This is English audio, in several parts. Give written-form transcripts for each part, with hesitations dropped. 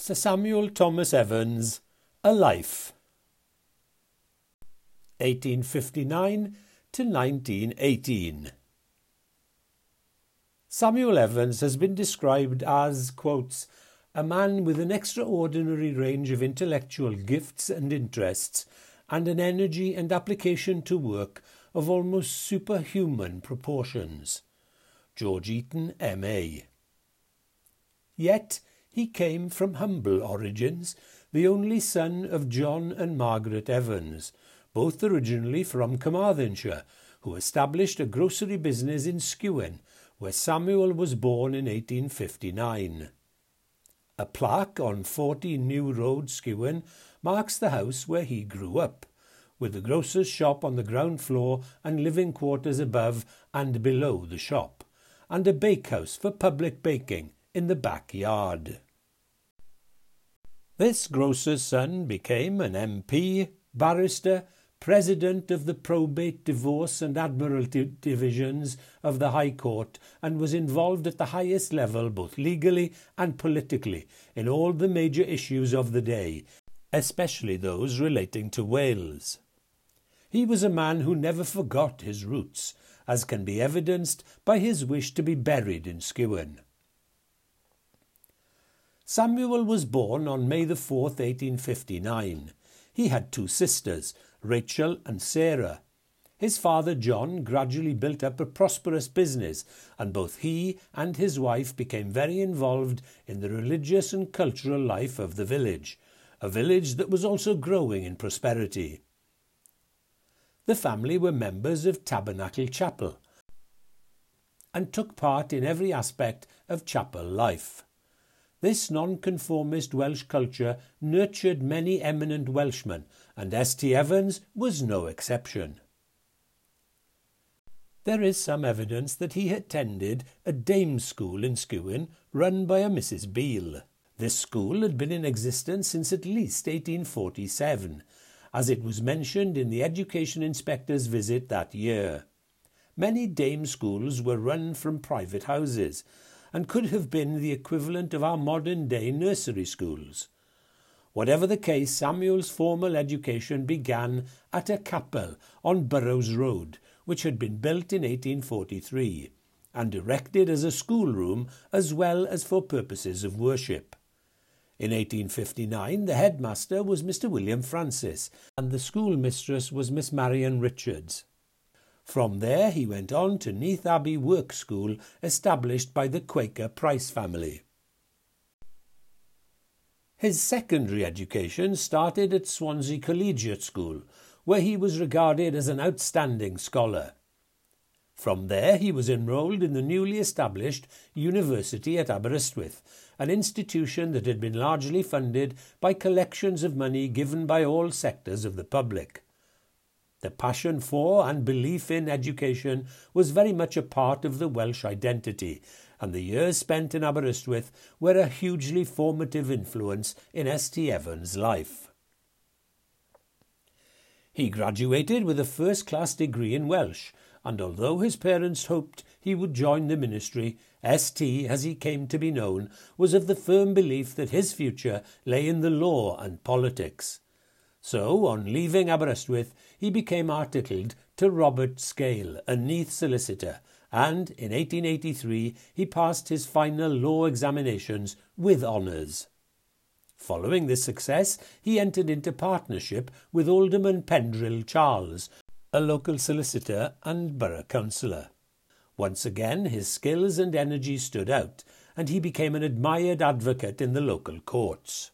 Sir Samuel Thomas Evans, A Life, 1859 to 1918. Samuel Evans has been described as, quotes, a man with an extraordinary range of intellectual gifts and interests, and an energy and application to work of almost superhuman proportions. George Eaton, M.A. Yet he came from humble origins, the only son of John and Margaret Evans, both originally from Carmarthenshire, who established a grocery business in Skewen, where Samuel was born in 1859. A plaque on 14 New Road, Skewen, marks the house where he grew up, with the grocer's shop on the ground floor and living quarters above and below the shop, and a bakehouse for public baking in the backyard. This grocer's son became an MP, barrister, President of the Probate, Divorce and Admiralty Divisions of the High Court, and was involved at the highest level both legally and politically in all the major issues of the day, especially those relating to Wales. He was a man who never forgot his roots, as can be evidenced by his wish to be buried in Skewen. Samuel was born on May 4, 1859. He had two sisters, Rachel and Sarah. His father John gradually built up a prosperous business, and both he and his wife became very involved in the religious and cultural life of the village, a village that was also growing in prosperity. The family were members of Tabernacle Chapel and took part in every aspect of chapel life. This nonconformist Welsh culture nurtured many eminent Welshmen, and S.T. Evans was no exception. There is some evidence that he attended a dame's school in Skewen run by a Mrs. Beale. This school had been in existence since at least 1847, as it was mentioned in the Education Inspector's visit that year. Many dame schools were run from private houses, and could have been the equivalent of our modern-day nursery schools. Whatever the case, Samuel's formal education began at a capel on Burrows Road, which had been built in 1843, and erected as a schoolroom as well as for purposes of worship. In 1859, the headmaster was Mr. William Francis, and the schoolmistress was Miss Marian Richards. From there he went on to Neath Abbey Work School, established by the Quaker Price family. His secondary education started at Swansea Collegiate School, where he was regarded as an outstanding scholar. From there he was enrolled in the newly established University at Aberystwyth, an institution that had been largely funded by collections of money given by all sectors of the public. The passion for and belief in education was very much a part of the Welsh identity, and the years spent in Aberystwyth were a hugely formative influence in S.T. Evans' life. He graduated with a first-class degree in Welsh, and although his parents hoped he would join the ministry, S.T., as he came to be known, was of the firm belief that his future lay in the law and politics. So, on leaving Aberystwyth, he became articled to Robert Scale, a Neath solicitor, and in 1883 he passed his final law examinations with honours. Following this success, he entered into partnership with Alderman Pendrill Charles, a local solicitor and borough councillor. Once again, his skills and energy stood out, and he became an admired advocate in the local courts.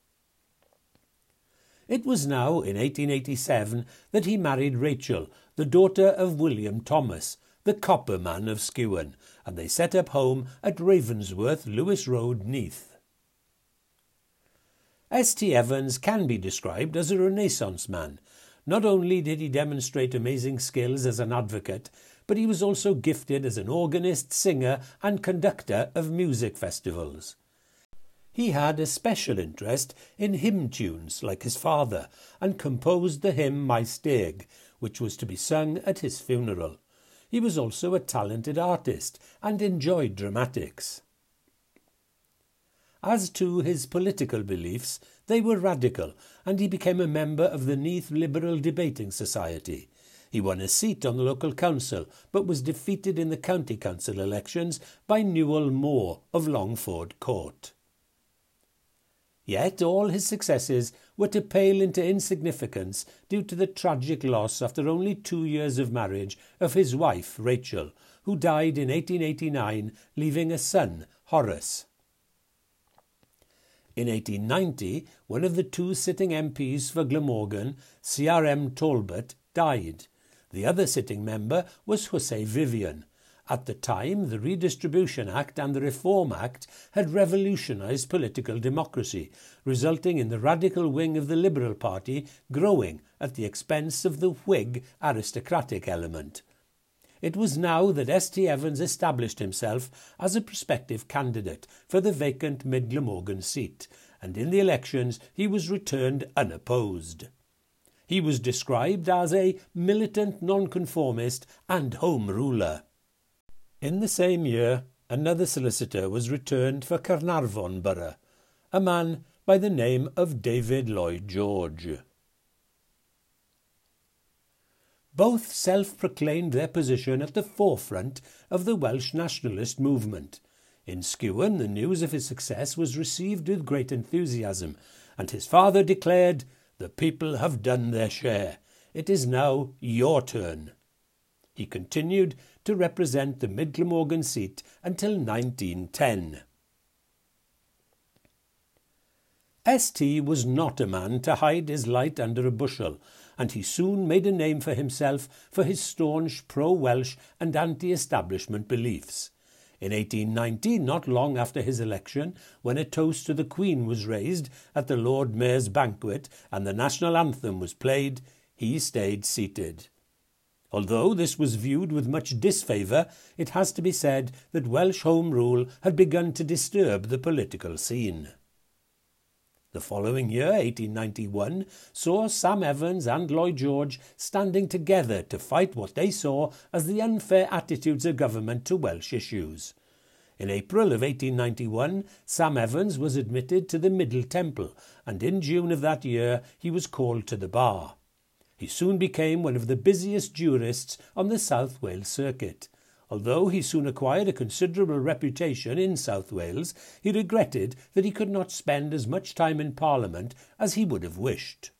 It was now in 1887 that he married Rachel, the daughter of William Thomas, the copperman of Skewen, and they set up home at Ravensworth, Lewis Road, Neath. S.T. Evans can be described as a Renaissance man. Not only did he demonstrate amazing skills as an advocate, but he was also gifted as an organist, singer and conductor of music festivals. He had a special interest in hymn tunes like his father, and composed the hymn My Steg, which was to be sung at his funeral. He was also a talented artist and enjoyed dramatics. As to his political beliefs, they were radical, and he became a member of the Neath Liberal Debating Society. He won a seat on the local council, but was defeated in the county council elections by Newell Moore of Longford Court. Yet all his successes were to pale into insignificance due to the tragic loss after only 2 years of marriage of his wife Rachel, who died in 1889, leaving a son, Horace. In 1890, one of the 2 sitting MPs for Glamorgan, C.R.M. Talbot, died. The other sitting member was Hussey Vivian. At the time, the Redistribution Act and the Reform Act had revolutionised political democracy, resulting in the radical wing of the Liberal Party growing at the expense of the Whig aristocratic element. It was now that S.T. Evans established himself as a prospective candidate for the vacant Mid-Glamorgan seat, and in the elections he was returned unopposed. He was described as a militant nonconformist and Home Ruler. In the same year, another solicitor was returned for Carnarvon Borough, a man by the name of David Lloyd George. Both self-proclaimed their position at the forefront of the Welsh nationalist movement. In Skewen, the news of his success was received with great enthusiasm, and his father declared, "The people have done their share. It is now your turn." He continued to represent the Mid-Glamorgan seat until 1910. S.T. was not a man to hide his light under a bushel, and he soon made a name for himself for his staunch pro-Welsh and anti-establishment beliefs. In 1890, not long after his election, when a toast to the Queen was raised at the Lord Mayor's banquet and the national anthem was played, he stayed seated. Although this was viewed with much disfavour, it has to be said that Welsh Home Rule had begun to disturb the political scene. The following year, 1891, saw Sam Evans and Lloyd George standing together to fight what they saw as the unfair attitudes of government to Welsh issues. In April of 1891, Sam Evans was admitted to the Middle Temple, and in June of that year he was called to the bar. He soon became one of the busiest jurists on the South Wales circuit. Although he soon acquired a considerable reputation in South Wales, he regretted that he could not spend as much time in Parliament as he would have wished.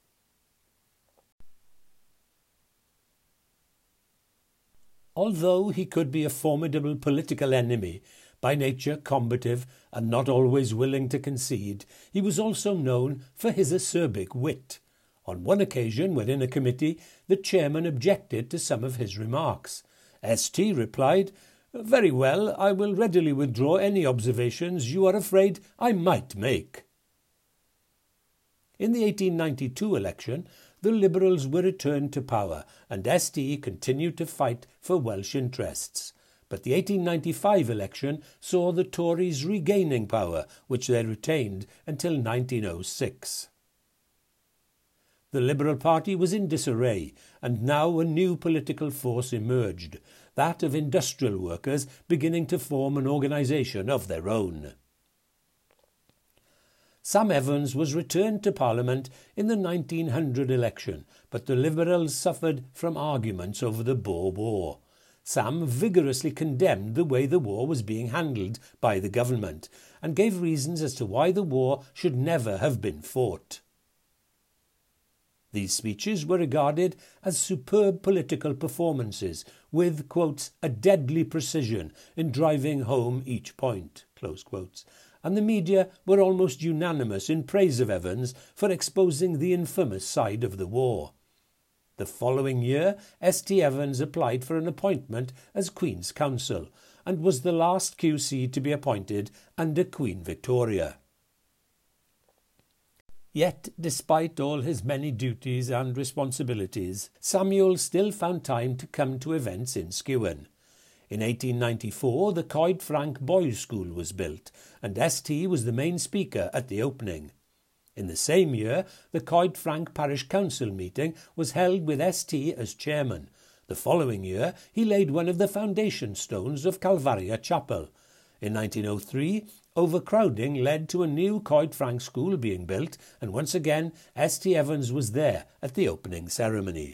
Although he could be a formidable political enemy, by nature combative and not always willing to concede, he was also known for his acerbic wit. On one occasion, when in a committee, the chairman objected to some of his remarks. S.T. replied, "Very well, I will readily withdraw any observations you are afraid I might make." In the 1892 election, the Liberals were returned to power, and S.T. continued to fight for Welsh interests. But the 1895 election saw the Tories regaining power, which they retained until 1906. The Liberal Party was in disarray, and now a new political force emerged, that of industrial workers beginning to form an organisation of their own. Sam Evans was returned to Parliament in the 1900 election, but the Liberals suffered from arguments over the Boer War. Sam vigorously condemned the way the war was being handled by the government, and gave reasons as to why the war should never have been fought. These speeches were regarded as superb political performances, with, quotes, "a deadly precision in driving home each point," close quotes, and the media were almost unanimous in praise of Evans for exposing the infamous side of the war. The following year, S.T. Evans applied for an appointment as Queen's Counsel, and was the last QC to be appointed under Queen Victoria. Yet, despite all his many duties and responsibilities, Samuel still found time to come to events in Skewen. In 1894, the Coed Frank Boys' School was built, and S.T. was the main speaker at the opening. In the same year, the Coed Frank Parish Council meeting was held with S.T. as chairman. The following year, he laid one of the foundation stones of Calvaria Chapel. In 1903, overcrowding led to a new Coed Frank school being built, and once again S.T. Evans was there at the opening ceremony.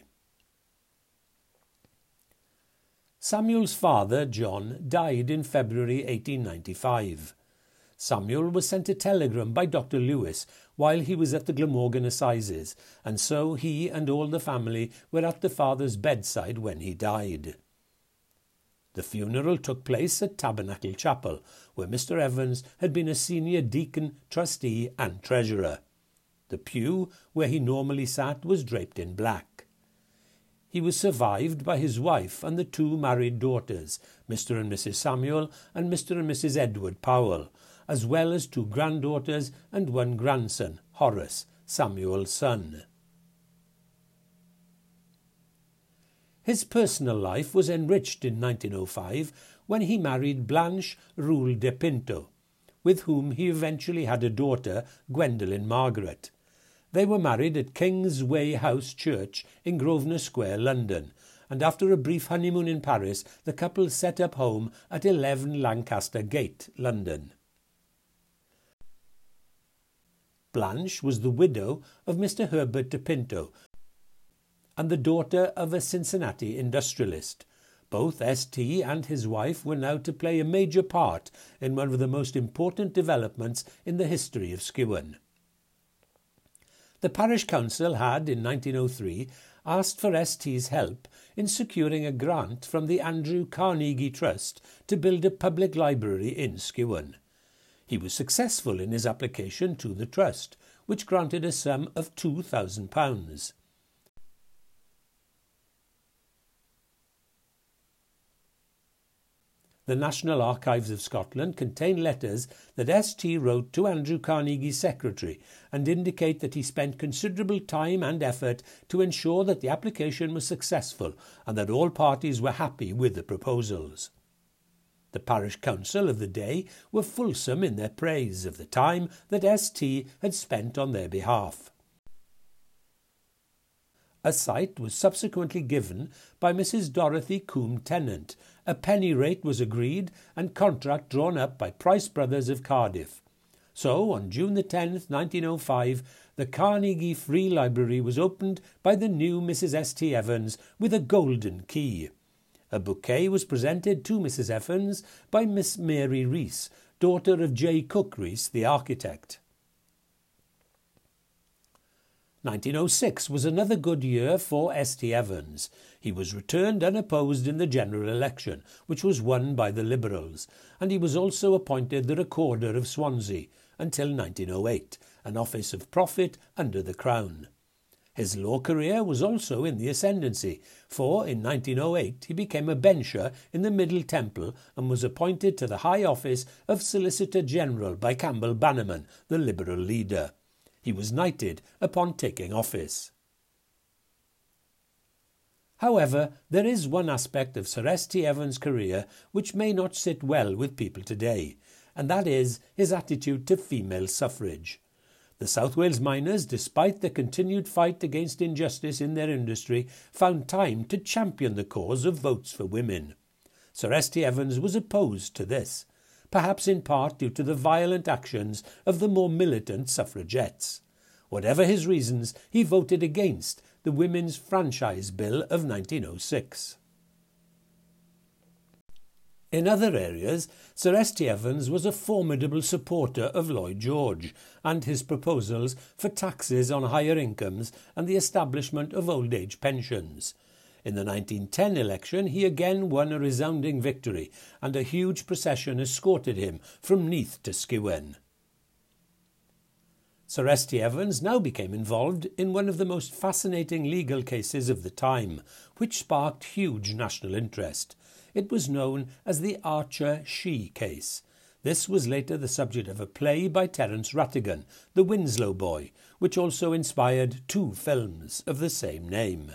Samuel's father, John, died in February 1895. Samuel was sent a telegram by Dr. Lewis while he was at the Glamorgan Assizes, and so he and all the family were at the father's bedside when he died. The funeral took place at Tabernacle Chapel, where Mr. Evans had been a senior deacon, trustee and treasurer. The pew where he normally sat was draped in black. He was survived by his wife and the two married daughters, Mr. and Mrs. Samuel and Mr. and Mrs. Edward Powell, as well as two granddaughters and one grandson, Horace, Samuel's son. His personal life was enriched in 1905 when he married Blanche Rule de Pinto, with whom he eventually had a daughter, Gwendolen Margaret. They were married at King's Way House Church in Grosvenor Square, London, and after a brief honeymoon in Paris, the couple set up home at 11 Lancaster Gate, London. Blanche was the widow of Mr. Herbert de Pinto and the daughter of a Cincinnati industrialist. Both S.T. and his wife were now to play a major part in one of the most important developments in the history of Skewen. The parish council had, in 1903, asked for S.T.'s help in securing a grant from the Andrew Carnegie Trust to build a public library in Skewen. He was successful in his application to the trust, which granted a sum of £2,000. The National Archives of Scotland contain letters that S.T. wrote to Andrew Carnegie's secretary and indicate that he spent considerable time and effort to ensure that the application was successful and that all parties were happy with the proposals. The parish council of the day were fulsome in their praise of the time that S.T. had spent on their behalf. A site was subsequently given by Mrs. Dorothy Coombe Tennant. A penny rate was agreed and contract drawn up by Price Brothers of Cardiff. So, on June the 10th, 1905, the Carnegie Free Library was opened by the new Mrs. S.T. Evans with a golden key. A bouquet was presented to Mrs. Evans by Miss Mary Rees, daughter of J. Cook Rees, the architect. 1906 was another good year for S.T. Evans. He was returned unopposed in the general election, which was won by the Liberals, and he was also appointed the Recorder of Swansea until 1908, an office of profit under the Crown. His law career was also in the ascendancy, for in 1908 he became a bencher in the Middle Temple and was appointed to the high office of Solicitor General by Campbell Bannerman, the Liberal leader. He was knighted upon taking office. However, there is one aspect of Sir S.T. Evans' career which may not sit well with people today, and that is his attitude to female suffrage. The South Wales miners, despite the continued fight against injustice in their industry, found time to champion the cause of votes for women. Sir S.T. Evans was opposed to this, perhaps in part due to the violent actions of the more militant suffragettes. Whatever his reasons, he voted against the Women's Franchise Bill of 1906. In other areas, Sir S.T. Evans was a formidable supporter of Lloyd George and his proposals for taxes on higher incomes and the establishment of old-age pensions. In the 1910 election, he again won a resounding victory, and a huge procession escorted him from Neath to Skewen. Sir S.T. Evans now became involved in one of the most fascinating legal cases of the time, which sparked huge national interest. It was known as the Archer-Shee case. This was later the subject of a play by Terence Rattigan, The Winslow Boy, which also inspired 2 films of the same name.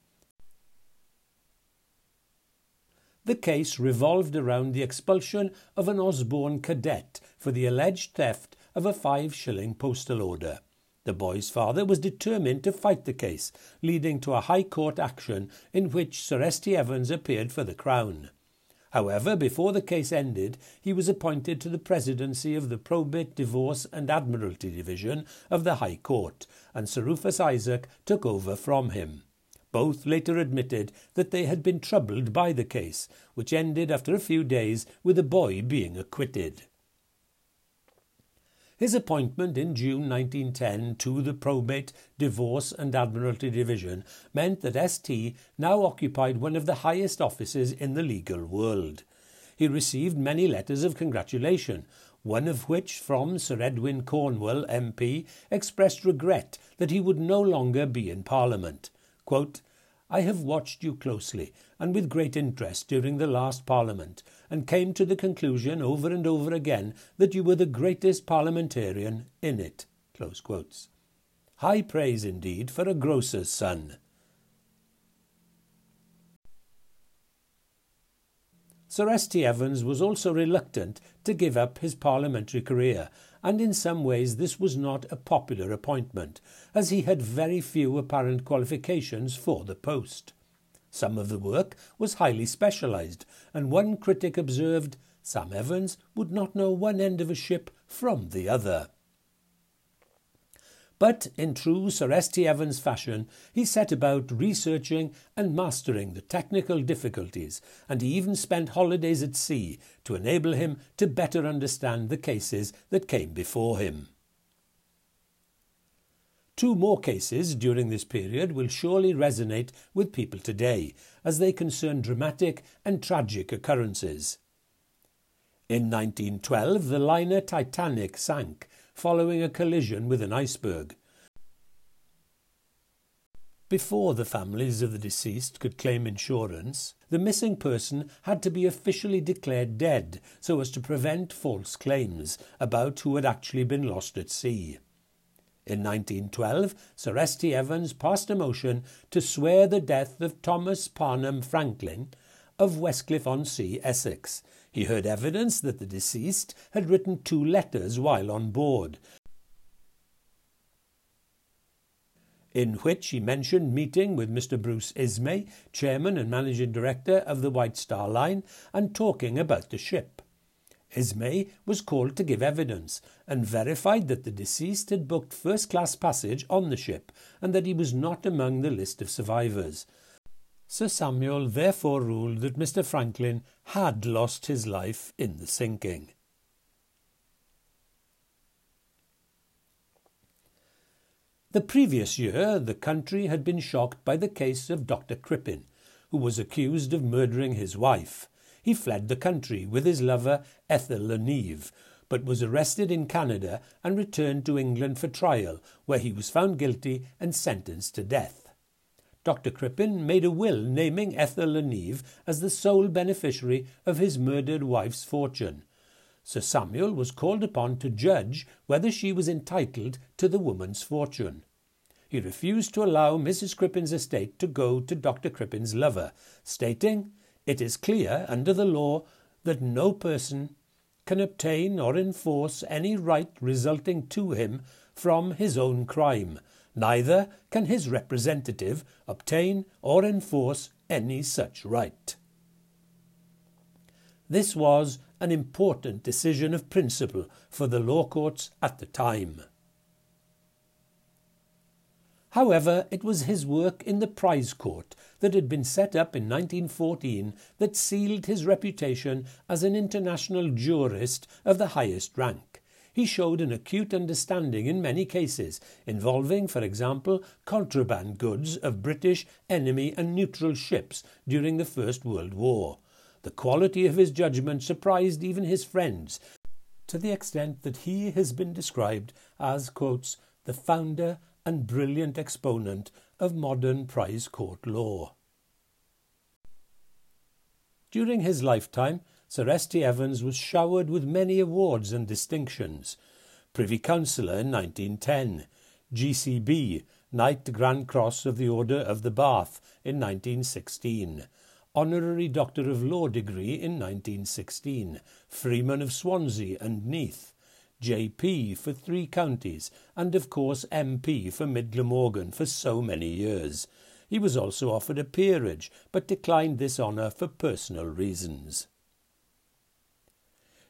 The case revolved around the expulsion of an Osborne cadet for the alleged theft of a 5-shilling postal order. The boy's father was determined to fight the case, leading to a High Court action in which Sir S.T. Evans appeared for the Crown. However, before the case ended, he was appointed to the presidency of the Probate, Divorce and Admiralty Division of the High Court, and Sir Rufus Isaac took over from him. Both later admitted that they had been troubled by the case, which ended after a few days with the boy being acquitted. His appointment in June 1910 to the Probate, Divorce and Admiralty Division meant that St. now occupied one of the highest offices in the legal world. He received many letters of congratulation, one of which from Sir Edwin Cornwell, MP, expressed regret that he would no longer be in Parliament. Quote, "I have watched you closely and with great interest during the last Parliament, and came to the conclusion over and over again that you were the greatest parliamentarian in it." Close quotes. High praise indeed for a grocer's son. Sir S.T. Evans was also reluctant to give up his parliamentary career, and in some ways this was not a popular appointment, as he had very few apparent qualifications for the post. Some of the work was highly specialised, and one critic observed, "Sam Evans would not know one end of a ship from the other." But in true Sir S.T. Evans fashion, he set about researching and mastering the technical difficulties, and he even spent holidays at sea to enable him to better understand the cases that came before him. Two more cases during this period will surely resonate with people today, as they concern dramatic and tragic occurrences. In 1912, the liner Titanic sank, following a collision with an iceberg. Before the families of the deceased could claim insurance, the missing person had to be officially declared dead so as to prevent false claims about who had actually been lost at sea. In 1912, Sir S.T. Evans passed a motion to swear the death of Thomas Parnham Franklin of Westcliff-on-Sea, Essex. He heard evidence that the deceased had written 2 letters while on board, in which he mentioned meeting with Mr. Bruce Ismay, chairman and managing director of the White Star Line, and talking about the ship. Ismay was called to give evidence and verified that the deceased had booked first-class passage on the ship and that he was not among the list of survivors. Sir Samuel therefore ruled that Mr. Franklin had lost his life in the sinking. The previous year, the country had been shocked by the case of Dr. Crippen, who was accused of murdering his wife. He fled the country with his lover Ethel Leneve, but was arrested in Canada and returned to England for trial, where he was found guilty and sentenced to death. Dr. Crippen made a will naming Ethel Leneve as the sole beneficiary of his murdered wife's fortune. Sir Samuel was called upon to judge whether she was entitled to the woman's fortune. He refused to allow Mrs. Crippen's estate to go to Dr. Crippen's lover, stating, "It is clear under the law that no person can obtain or enforce any right resulting to him from his own crime. Neither can his representative obtain or enforce any such right." This was an important decision of principle for the law courts at the time. However, it was his work in the Prize Court that had been set up in 1914 that sealed his reputation as an international jurist of the highest rank. He showed an acute understanding in many cases, involving, for example, contraband goods of British, enemy and neutral ships during the First World War. The quality of his judgment surprised even his friends, to the extent that he has been described as, quotes, "the founder and brilliant exponent of modern prize court law." During his lifetime, Sir S.T. Evans was showered with many awards and distinctions. Privy Councillor in 1910, GCB, Knight Grand Cross of the Order of the Bath in 1916, Honorary Doctor of Law degree in 1916, Freeman of Swansea and Neath, JP for 3 counties, and of course MP for Mid Glamorgan for so many years. He was also offered a peerage, but declined this honour for personal reasons.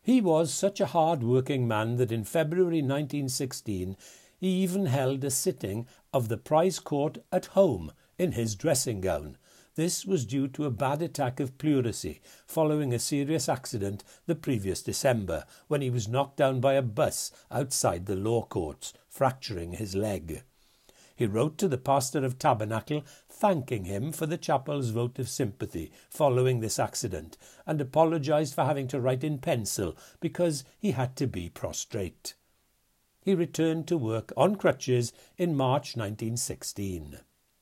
He was such a hard-working man that in February 1916 he even held a sitting of the prize court at home in his dressing gown. This was due to a bad attack of pleurisy following a serious accident the previous December when he was knocked down by a bus outside the law courts, fracturing his leg. He wrote to the pastor of Tabernacle thanking him for the chapel's vote of sympathy following this accident and apologised for having to write in pencil because he had to be prostrate. He returned to work on crutches in March 1916.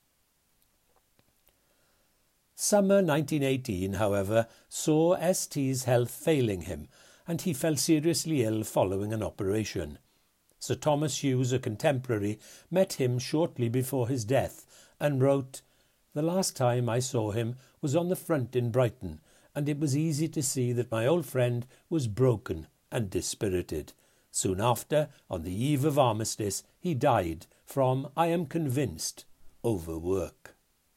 Summer 1918, however, saw ST's health failing him, and he fell seriously ill following an operation. Sir Thomas Hughes, a contemporary, met him shortly before his death and wrote, "The last time I saw him was on the front in Brighton, and it was easy to see that my old friend was broken and dispirited. Soon after, on the eve of armistice, he died from, I am convinced, overwork."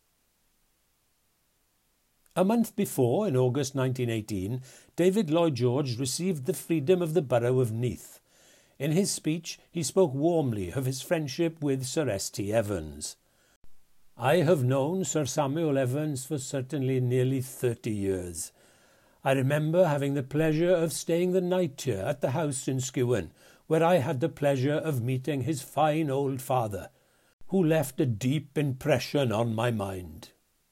A month before, in August 1918, David Lloyd George received the freedom of the borough of Neath. In his speech, he spoke warmly of his friendship with Sir S.T. Evans. "I have known Sir Samuel Evans for certainly nearly 30 years. I remember having the pleasure of staying the night here at the house in Skewen, where I had the pleasure of meeting his fine old father, who left a deep impression on my mind."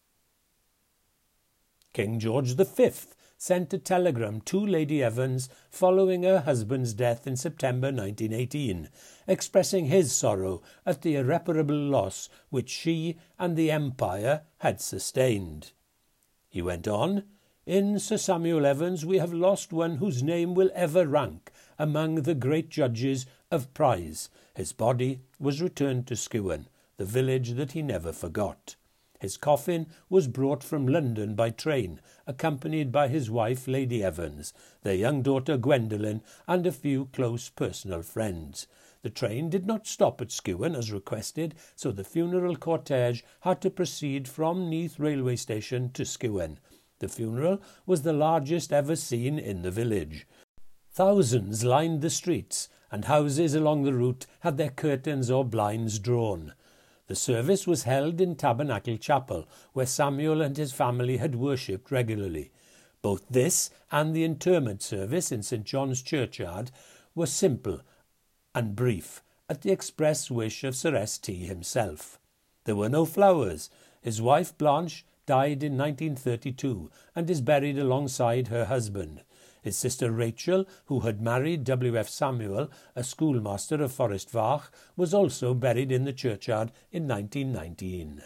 King George V sent a telegram to Lady Evans following her husband's death in September 1918, expressing his sorrow at the irreparable loss which she and the Empire had sustained. He went on, "In Sir Samuel Evans we have lost one whose name will ever rank among the great judges of prize. His body was returned to Skewen, the village that he never forgot. His coffin was brought from London by train, accompanied by his wife, Lady Evans, their young daughter Gwendolen, and a few close personal friends. The train did not stop at Skewen as requested, so the funeral cortege had to proceed from Neath railway station to Skewen. The funeral was the largest ever seen in the village. Thousands lined the streets, and houses along the route had their curtains or blinds drawn. The service was held in Tabernacle Chapel, where Samuel and his family had worshipped regularly. Both this and the interment service in St. John's Churchyard were simple and brief, at the express wish of Sir S.T. himself. There were no flowers. His wife Blanche died in 1932 and is buried alongside her husband. His sister Rachel, who had married W.F. Samuel, a schoolmaster of Forest Vach, was also buried in the churchyard in 1919.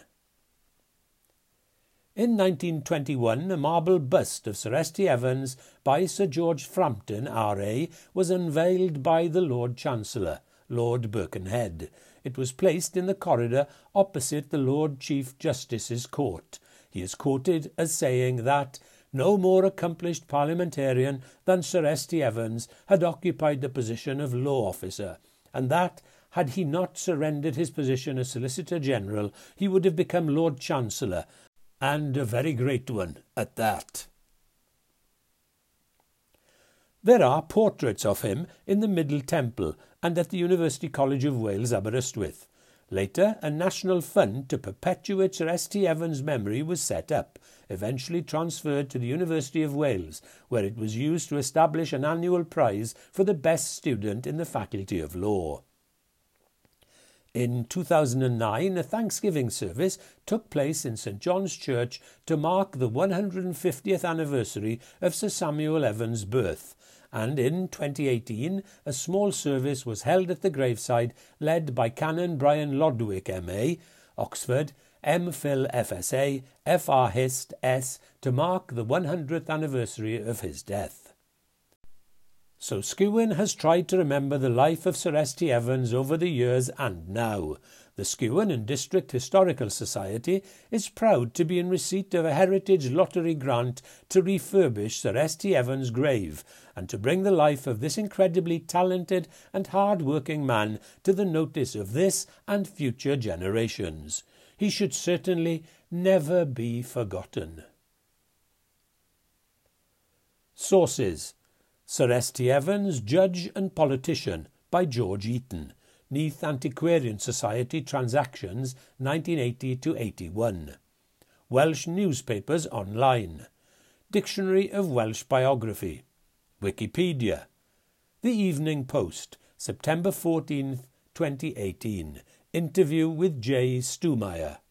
In 1921, a marble bust of Sir S.T. Evans by Sir George Frampton, R.A., was unveiled by the Lord Chancellor, Lord Birkenhead. It was placed in the corridor opposite the Lord Chief Justice's court. He is quoted as saying that no more accomplished parliamentarian than Sir S.T. Evans had occupied the position of law officer, and that, had he not surrendered his position as Solicitor General, he would have become Lord Chancellor, and a very great one at that. There are portraits of him in the Middle Temple and at the University College of Wales, Aberystwyth. Later, a national fund to perpetuate Sir S.T. Evans' memory was set up, eventually transferred to the University of Wales, where it was used to establish an annual prize for the best student in the Faculty of Law. In 2009, a Thanksgiving service took place in St. John's Church to mark the 150th anniversary of Sir Samuel Evans' birth, and in 2018 a small service was held at the graveside led by Canon Brian Lodwick M.A., Oxford, M.Phil FSA, F.R. Hist S, to mark the 100th anniversary of his death. So Skewen has tried to remember the life of Sir S.T. Evans over the years and now. The Skewen and District Historical Society is proud to be in receipt of a Heritage Lottery grant to refurbish Sir S.T. Evans' grave and to bring the life of this incredibly talented and hard-working man to the notice of this and future generations. He should certainly never be forgotten. Sources: Sir S.T. Evans, Judge and Politician, by George Eaton, Neath Antiquarian Society Transactions, 1980-81. Welsh Newspapers Online. Dictionary of Welsh Biography. Wikipedia. The Evening Post, September 14, 2018. Interview with J. Stumeyer.